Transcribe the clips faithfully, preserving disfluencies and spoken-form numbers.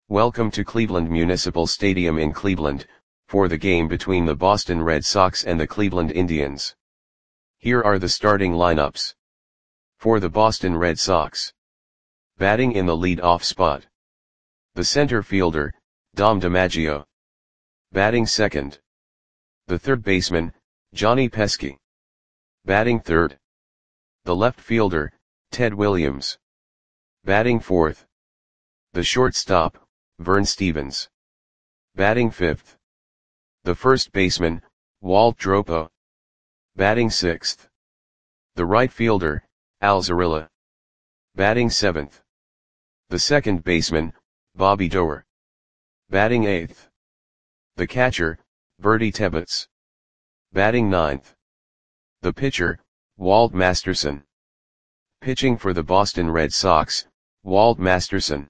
Welcome to Cleveland Municipal Stadium in Cleveland, for the game between the Boston Red Sox and the Cleveland Indians. Here are the starting lineups. For the Boston Red Sox. Batting in the lead-off spot. The center fielder, Dom DiMaggio. Batting second. The third baseman, Johnny Pesky. Batting third. The left fielder, Ted Williams. Batting fourth. The shortstop, Vern Stephens. Batting fifth. The first baseman, Walt Dropo. Batting sixth. The right fielder, Al Zarilla. Batting seventh. The second baseman, Bobby Doerr. Batting eighth. The catcher, Bertie Tebbetts. Batting ninth. The pitcher, Walt Masterson. Pitching for the Boston Red Sox, Walt Masterson.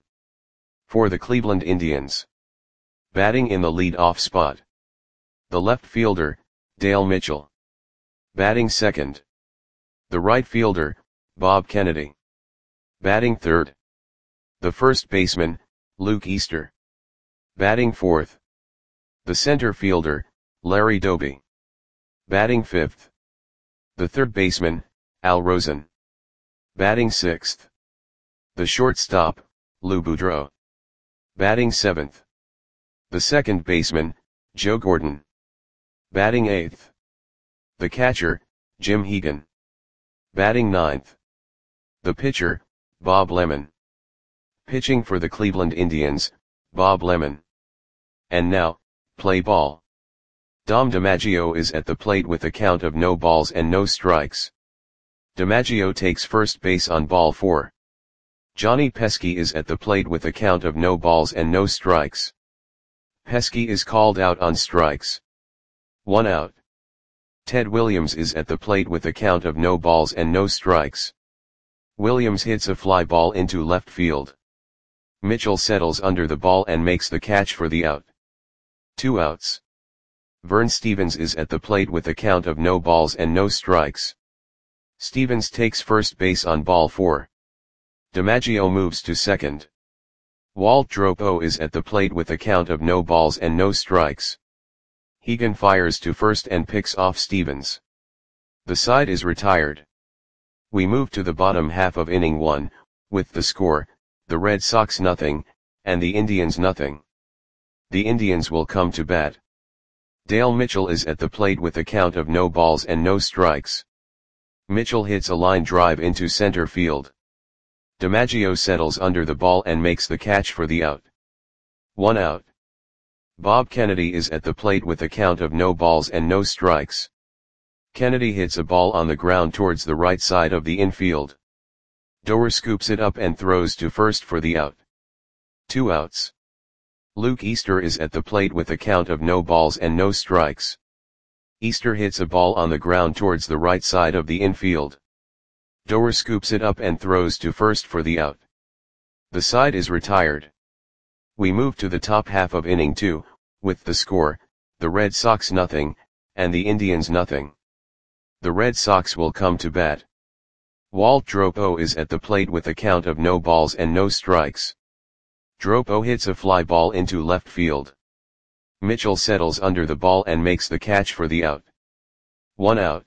For the Cleveland Indians. Batting in the lead-off spot. The left fielder, Dale Mitchell. Batting second. The right fielder, Bob Kennedy. Batting third. The first baseman, Luke Easter. Batting fourth. The center fielder, Larry Doby. Batting fifth. The third baseman, Al Rosen. Batting sixth. The shortstop, Lou Boudreau. Batting seventh. The second baseman, Joe Gordon. Batting eighth. The catcher, Jim Hegan. Batting ninth. The pitcher, Bob Lemon. Pitching for the Cleveland Indians, Bob Lemon. And now, play ball. Dom DiMaggio is at the plate with a count of no balls and no strikes. DiMaggio takes first base on ball four. Johnny Pesky is at the plate with a count of no balls and no strikes. Pesky is called out on strikes. One out. Ted Williams is at the plate with a count of no balls and no strikes. Williams hits a fly ball into left field. Mitchell settles under the ball and makes the catch for the out. Two outs. Vern Stephens is at the plate with a count of no balls and no strikes. Stephens takes first base on ball four. DiMaggio moves to second. Walt Dropo is at the plate with a count of no balls and no strikes. Hegan fires to first and picks off Stephens. The side is retired. We move to the bottom half of inning one, with the score, the Red Sox nothing, and the Indians nothing. The Indians will come to bat. Dale Mitchell is at the plate with a count of no balls and no strikes. Mitchell hits a line drive into center field. DiMaggio settles under the ball and makes the catch for the out. One out. Bob Kennedy is at the plate with a count of no balls and no strikes. Kennedy hits a ball on the ground towards the right side of the infield. Doerr scoops it up and throws to first for the out. Two outs. Luke Easter is at the plate with a count of no balls and no strikes. Easter hits a ball on the ground towards the right side of the infield. Doerr scoops it up and throws to first for the out. The side is retired. We move to the top half of inning two, with the score, the Red Sox nothing, and the Indians nothing. The Red Sox will come to bat. Walt Dropo is at the plate with a count of no balls and no strikes. Dropo hits a fly ball into left field. Mitchell settles under the ball and makes the catch for the out. One out.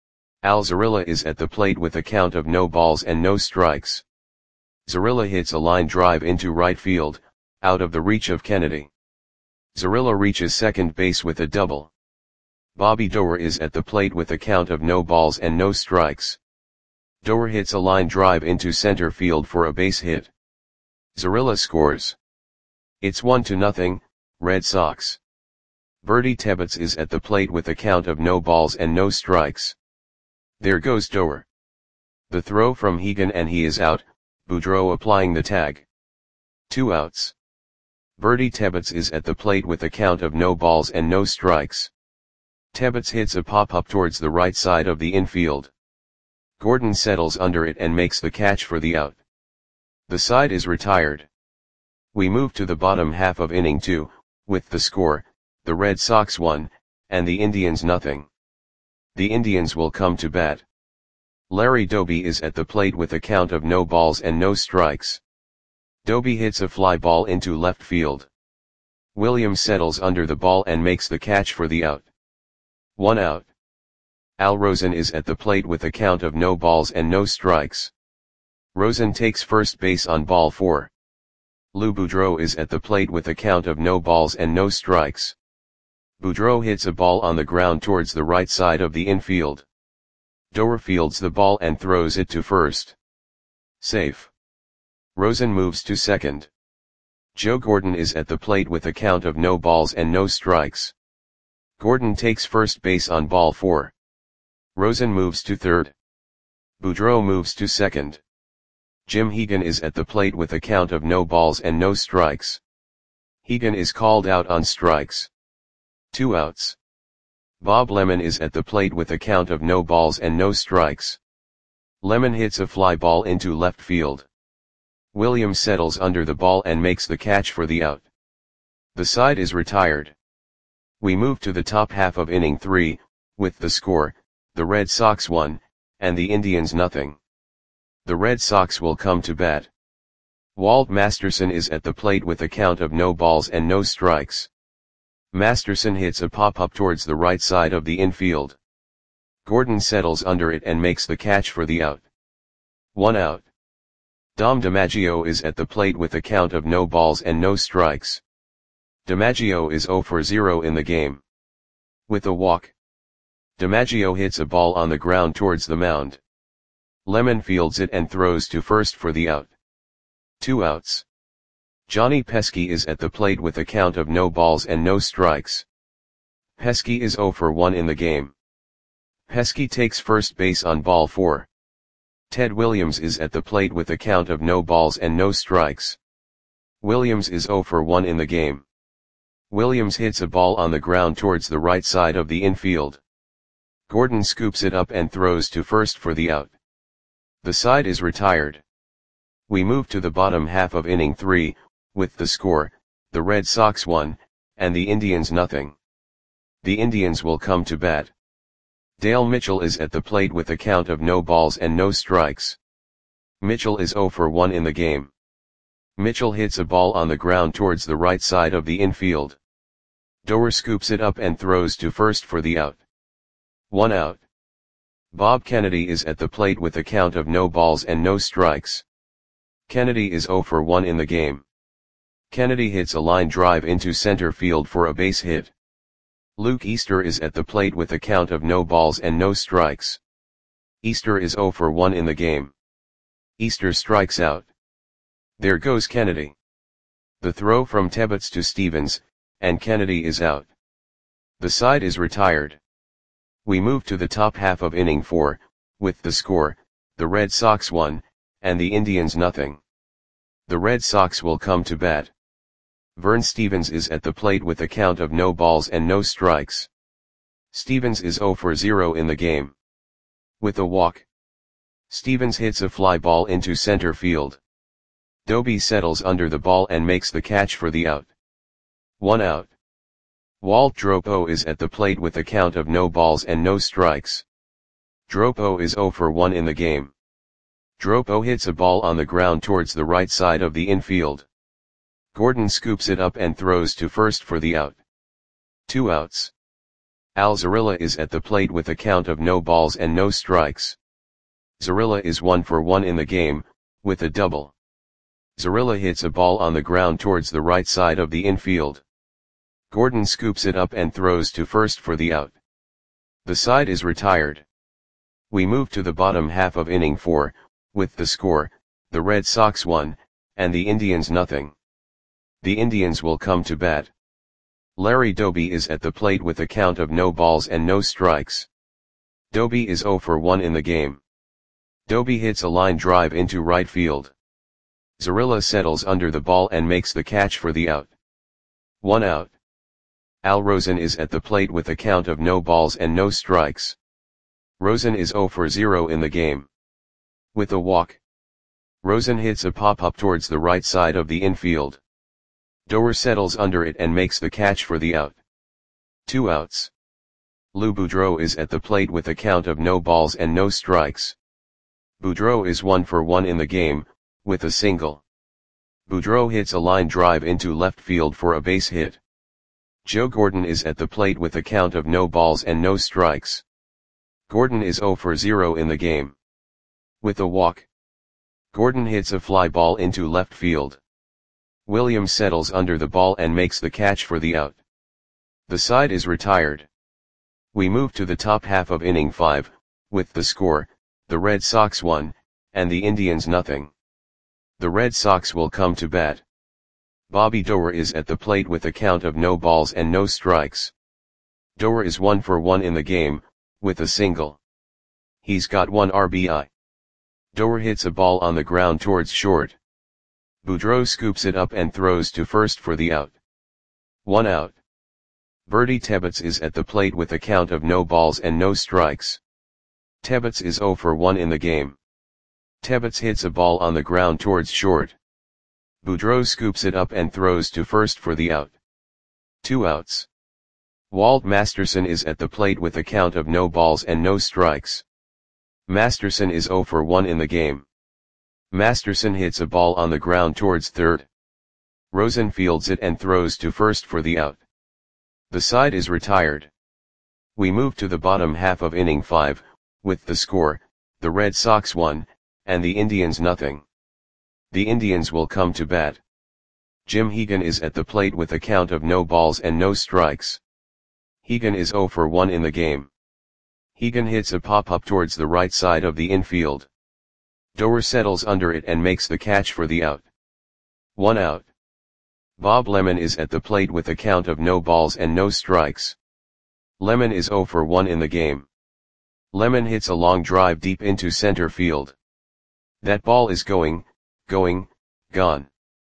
Al Zarilla is at the plate with a count of no balls and no strikes. Zarilla hits a line drive into right field, out of the reach of Kennedy. Zarilla reaches second base with a double. Bobby Doerr is at the plate with a count of no balls and no strikes. Doerr hits a line drive into center field for a base hit. Zarilla scores. It's one to nothing, Red Sox. Bertie Tebbetts is at the plate with a count of no balls and no strikes. There goes Doerr. The throw from Hegan and he is out, Boudreau applying the tag. Two outs. Bertie Tebbetts is at the plate with a count of no balls and no strikes. Tebbetts hits a pop-up towards the right side of the infield. Gordon settles under it and makes the catch for the out. The side is retired. We move to the bottom half of inning two, with the score, the Red Sox one, and the Indians nothing. The Indians will come to bat. Larry Doby is at the plate with a count of no balls and no strikes. Doby hits a fly ball into left field. Williams settles under the ball and makes the catch for the out. One out. Al Rosen is at the plate with a count of no balls and no strikes. Rosen takes first base on ball four. Lou Boudreau is at the plate with a count of no balls and no strikes. Boudreau hits a ball on the ground towards the right side of the infield. Doer fields the ball and throws it to first. Safe. Rosen moves to second. Joe Gordon is at the plate with a count of no balls and no strikes. Gordon takes first base on ball four. Rosen moves to third. Boudreau moves to second. Jim Hegan is at the plate with a count of no balls and no strikes. Hegan is called out on strikes. Two outs. Bob Lemon is at the plate with a count of no balls and no strikes. Lemon hits a fly ball into left field. Williams settles under the ball and makes the catch for the out. The side is retired. We move to the top half of inning three, with the score, the Red Sox one, and the Indians nothing. The Red Sox will come to bat. Walt Masterson is at the plate with a count of no balls and no strikes. Masterson hits a pop-up towards the right side of the infield. Gordon settles under it and makes the catch for the out. One out. Dom DiMaggio is at the plate with a count of no balls and no strikes. DiMaggio is zero for zero in the game. With a walk. DiMaggio hits a ball on the ground towards the mound. Lemon fields it and throws to first for the out. Two outs. Johnny Pesky is at the plate with a count of no balls and no strikes. Pesky is zero for one in the game. Pesky takes first base on ball four. Ted Williams is at the plate with a count of no balls and no strikes. Williams is zero for one in the game. Williams hits a ball on the ground towards the right side of the infield. Gordon scoops it up and throws to first for the out. The side is retired. We move to the bottom half of inning three, with the score, the Red Sox one, and the Indians nothing. The Indians will come to bat. Dale Mitchell is at the plate with a count of no balls and no strikes. Mitchell is zero for one in the game. Mitchell hits a ball on the ground towards the right side of the infield. Doer scoops it up and throws to first for the out. One out. Bob Kennedy is at the plate with a count of no balls and no strikes. Kennedy is zero for one in the game. Kennedy hits a line drive into center field for a base hit. Luke Easter is at the plate with a count of no balls and no strikes. Easter is zero for one in the game. Easter strikes out. There goes Kennedy. The throw from Tebbets to Stevens, and Kennedy is out. The side is retired. We move to the top half of inning four, with the score, the Red Sox one, and the Indians nothing. The Red Sox will come to bat. Vern Stevens is at the plate with a count of no balls and no strikes. Stevens is zero for zero in the game. With a walk. Stevens hits a fly ball into center field. Doby settles under the ball and makes the catch for the out. One out. Walt Dropo is at the plate with a count of no balls and no strikes. Dropo is zero for one in the game. Dropo hits a ball on the ground towards the right side of the infield. Gordon scoops it up and throws to first for the out. Two outs. Al Zarilla is at the plate with a count of no balls and no strikes. Zarilla is one for one in the game, with a double. Zarilla hits a ball on the ground towards the right side of the infield. Gordon scoops it up and throws to first for the out. The side is retired. We move to the bottom half of inning four, with the score, the Red Sox one, and the Indians nothing. The Indians will come to bat. Larry Doby is at the plate with a count of no balls and no strikes. Doby is zero for one in the game. Doby hits a line drive into right field. Zarilla settles under the ball and makes the catch for the out. One out. Al Rosen is at the plate with a count of no balls and no strikes. Rosen is zero for zero in the game. With a walk. Rosen hits a pop-up towards the right side of the infield. Doer settles under it and makes the catch for the out. Two outs. Lou Boudreau is at the plate with a count of no balls and no strikes. Boudreau is one for one in the game, with a single. Boudreau hits a line drive into left field for a base hit. Joe Gordon is at the plate with a count of no balls and no strikes. Gordon is zero for zero in the game. With a walk, Gordon hits a fly ball into left field. Williams settles under the ball and makes the catch for the out. The side is retired. We move to the top half of inning five, with the score, the Red Sox one, and the Indians nothing. The Red Sox will come to bat. Bobby Doerr is at the plate with a count of no balls and no strikes. Doerr is one for one in the game, with a single. He's got one R B I. Doerr hits a ball on the ground towards short. Boudreau scoops it up and throws to first for the out. One out. Bertie Tebbetts is at the plate with a count of no balls and no strikes. Tebbetts is zero for one in the game. Tebbetts hits a ball on the ground towards short. Boudreau scoops it up and throws to first for the out. Two outs. Walt Masterson is at the plate with a count of no balls and no strikes. Masterson is zero for one in the game. Masterson hits a ball on the ground towards third. Rosen fields it and throws to first for the out. The side is retired. We move to the bottom half of inning five, with the score, the Red Sox one, and the Indians nothing. The Indians will come to bat. Jim Hegan is at the plate with a count of no balls and no strikes. Hegan is zero for one in the game. Hegan hits a pop-up towards the right side of the infield. Doerr settles under it and makes the catch for the out. One out. Bob Lemon is at the plate with a count of no balls and no strikes. Lemon is zero for one in the game. Lemon hits a long drive deep into center field. That ball is going, going, gone.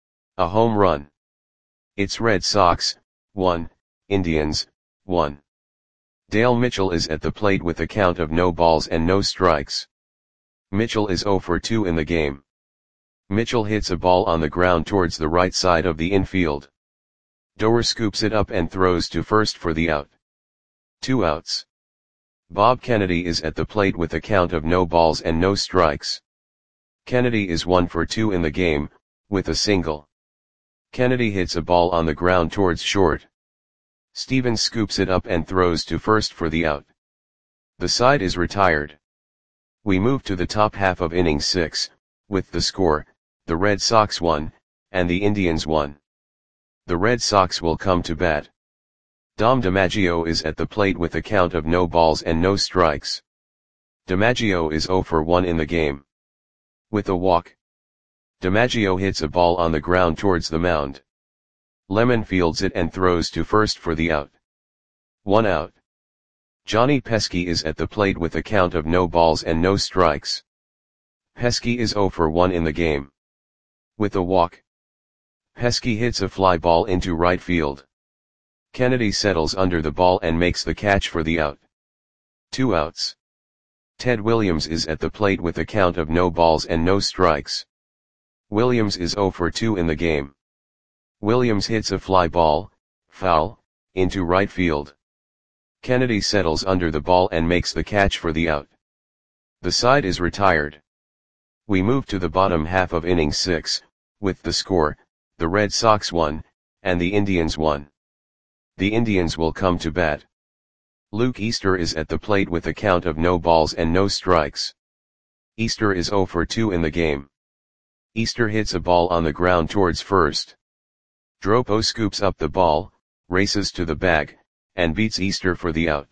A home run. It's Red Sox, one, Indians, one. Dale Mitchell is at the plate with a count of no balls and no strikes. Mitchell is zero for two in the game. Mitchell hits a ball on the ground towards the right side of the infield. Doerr scoops it up and throws to first for the out. Two outs. Bob Kennedy is at the plate with a count of no balls and no strikes. Kennedy is one for two in the game, with a single. Kennedy hits a ball on the ground towards short. Stevens scoops it up and throws to first for the out. The side is retired. We move to the top half of inning six, with the score, the Red Sox one, and the Indians one. The Red Sox will come to bat. Dom DiMaggio is at the plate with a count of no balls and no strikes. DiMaggio is zero for one in the game. With a walk, DiMaggio hits a ball on the ground towards the mound. Lemon fields it and throws to first for the out. One out. Johnny Pesky is at the plate with a count of no balls and no strikes. Pesky is zero for one in the game. With a walk, Pesky hits a fly ball into right field. Kennedy settles under the ball and makes the catch for the out. Two outs. Ted Williams is at the plate with a count of no balls and no strikes. Williams is zero for two in the game. Williams hits a fly ball, foul, into right field. Kennedy settles under the ball and makes the catch for the out. The side is retired. We move to the bottom half of inning six, with the score, the Red Sox one, and the Indians one. The Indians will come to bat. Luke Easter is at the plate with a count of no balls and no strikes. Easter is zero for two in the game. Easter hits a ball on the ground towards first. Dropo scoops up the ball, races to the bag, and beats Easter for the out.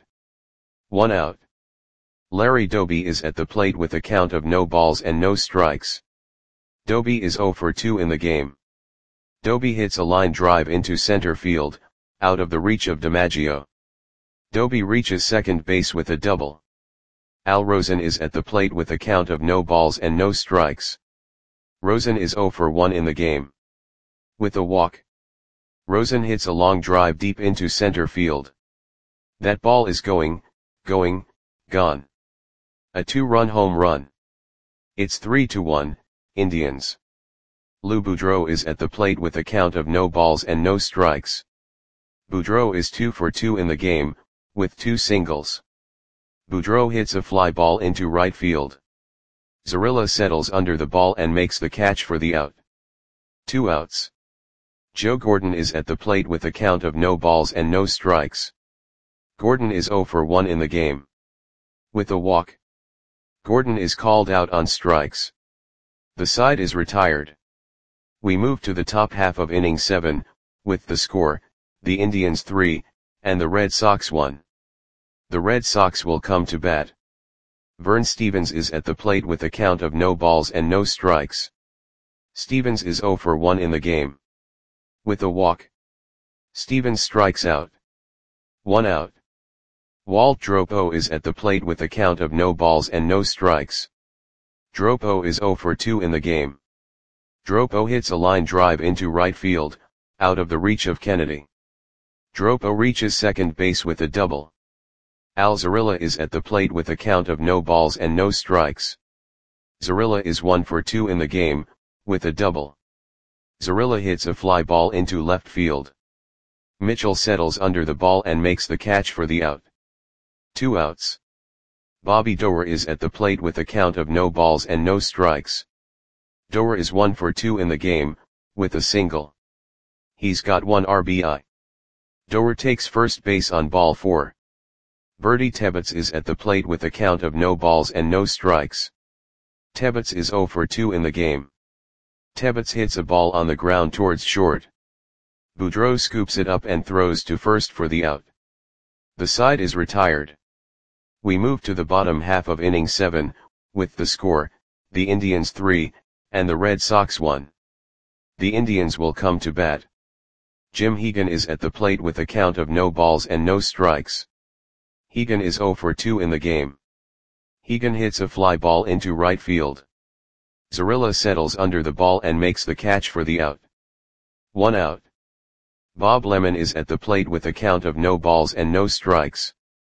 One out. Larry Doby is at the plate with a count of no balls and no strikes. Doby is zero for two in the game. Doby hits a line drive into center field, out of the reach of DiMaggio. Doby reaches second base with a double. Al Rosen is at the plate with a count of no balls and no strikes. Rosen is zero for one in the game. With a walk, Rosen hits a long drive deep into center field. That ball is going, going, gone. A two-run home run. It's three to one, Indians. Lou Boudreau is at the plate with a count of no balls and no strikes. Boudreau is two for two in the game, with two singles. Boudreau hits a fly ball into right field. Zarilla settles under the ball and makes the catch for the out. Two outs. Joe Gordon is at the plate with a count of no balls and no strikes. Gordon is oh for one in the game. With a walk, Gordon is called out on strikes. The side is retired. We move to the top half of inning seven, with the score, the Indians three, and the Red Sox one. The Red Sox will come to bat. Vern Stephens is at the plate with a count of no balls and no strikes. Stephens is oh for one in the game. With a walk, Stephens strikes out. One out. Walt Dropo is at the plate with a count of no balls and no strikes. Dropo is oh for two in the game. Dropo hits a line drive into right field, out of the reach of Kennedy. Dropo reaches second base with a double. Al Zarilla is at the plate with a count of no balls and no strikes. Zarilla is one for two in the game, with a double. Zarilla hits a fly ball into left field. Mitchell settles under the ball and makes the catch for the out. Two outs. Bobby Doerr is at the plate with a count of no balls and no strikes. Doerr is one for two in the game, with a single. He's got one R B I. Doerr takes first base on ball four. Bertie Tebbetts is at the plate with a count of no balls and no strikes. Tebbetts is oh for two in the game. Tebbetts hits a ball on the ground towards short. Boudreau scoops it up and throws to first for the out. The side is retired. We move to the bottom half of inning seven, with the score, the Indians three, and the Red Sox one. The Indians will come to bat. Jim Hegan is at the plate with a count of no balls and no strikes. Hegan is oh for two in the game. Hegan hits a fly ball into right field. Zarilla settles under the ball and makes the catch for the out. One out. Bob Lemon is at the plate with a count of no balls and no strikes.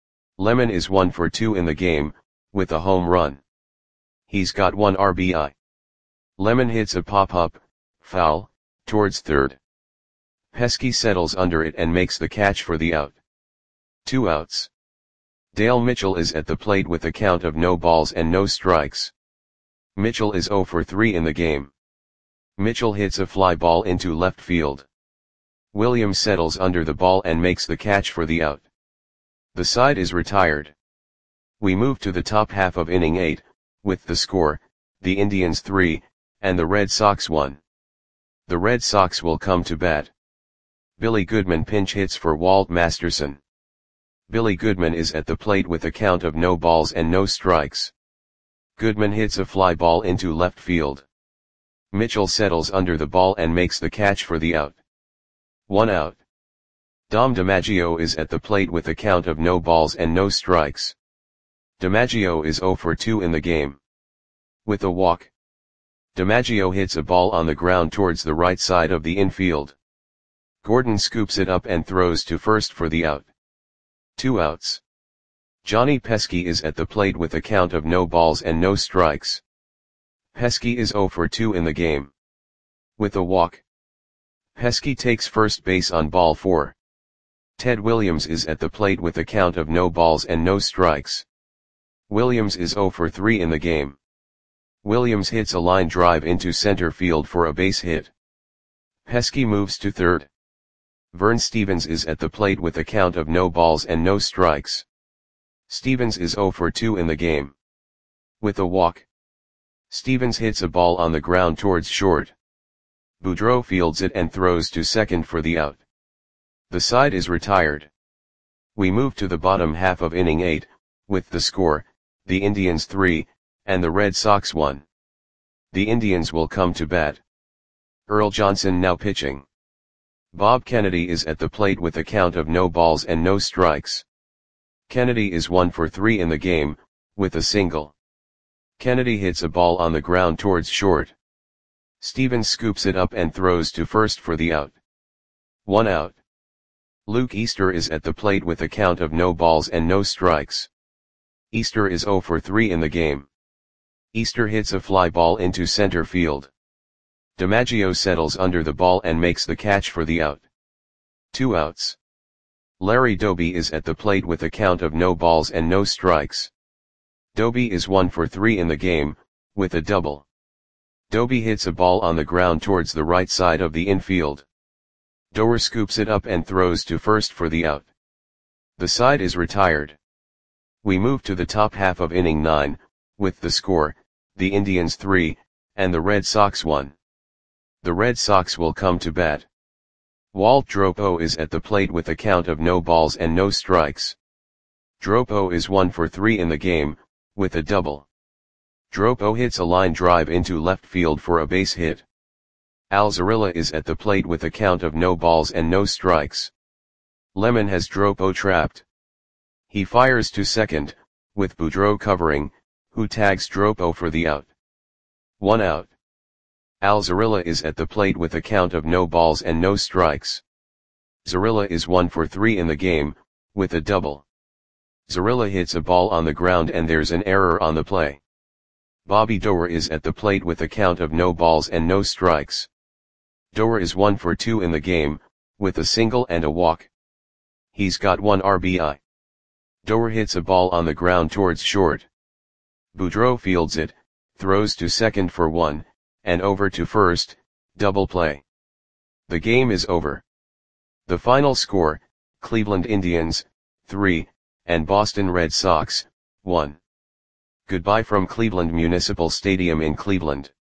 Lemon is one for two in the game, with a home run. He's got one R B I. Lemon hits a pop-up, foul, towards third. Pesky settles under it and makes the catch for the out. Two outs. Dale Mitchell is at the plate with a count of no balls and no strikes. Mitchell is oh for three in the game. Mitchell hits a fly ball into left field. Williams settles under the ball and makes the catch for the out. The side is retired. We move to the top half of inning eight, with the score, the Indians three, and the Red Sox one. The Red Sox will come to bat. Billy Goodman pinch hits for Walt Masterson. Billy Goodman is at the plate with a count of no balls and no strikes. Goodman hits a fly ball into left field. Mitchell settles under the ball and makes the catch for the out. One out. Dom DiMaggio is at the plate with a count of no balls and no strikes. DiMaggio is oh for two in the game. With a walk, DiMaggio hits a ball on the ground towards the right side of the infield. Gordon scoops it up and throws to first for the out. Two outs. Johnny Pesky is at the plate with a count of no balls and no strikes. Pesky is oh for two in the game. With a walk, Pesky takes first base on ball four. Ted Williams is at the plate with a count of no balls and no strikes. Williams is oh for three in the game. Williams hits a line drive into center field for a base hit. Pesky moves to third. Vern Stephens is at the plate with a count of no balls and no strikes. Stephens is oh for two in the game. With a walk, Stephens hits a ball on the ground towards short. Boudreau fields it and throws to second for the out. The side is retired. We move to the bottom half of inning eight, with the score, the Indians three, and the Red Sox one. The Indians will come to bat. Earl Johnson now pitching. Bob Kennedy is at the plate with a count of no balls and no strikes. Kennedy is one for three in the game, with a single. Kennedy hits a ball on the ground towards short. Stephens scoops it up and throws to first for the out. One out. Luke Easter is at the plate with a count of no balls and no strikes. Easter is oh for three in the game. Easter hits a fly ball into center field. DiMaggio settles under the ball and makes the catch for the out. Two outs. Larry Doby is at the plate with a count of no balls and no strikes. Doby is one for three in the game, with a double. Doby hits a ball on the ground towards the right side of the infield. Doer scoops it up and throws to first for the out. The side is retired. We move to the top half of inning nine, with the score, the Indians three, and the Red Sox one. The Red Sox will come to bat. Walt Dropo is at the plate with a count of no balls and no strikes. Dropo is one for three in the game, with a double. Dropo hits a line drive into left field for a base hit. Alzarilla is at the plate with a count of no balls and no strikes. Lemon has Dropo trapped. He fires to second, with Boudreau covering, who tags Dropo for the out. One out. Alzarilla is at the plate with a count of no balls and no strikes. Zarilla is one for three in the game, with a double. Zarilla hits a ball on the ground and there's an error on the play. Bobby Doer is at the plate with a count of no balls and no strikes. Doer is one for two in the game, with a single and a walk. He's got one R B I. Doer hits a ball on the ground towards short. Boudreau fields it, throws to second for one, and over to first, double play. The game is over. The final score, Cleveland Indians, three, and Boston Red Sox, one. Goodbye from Cleveland Municipal Stadium in Cleveland.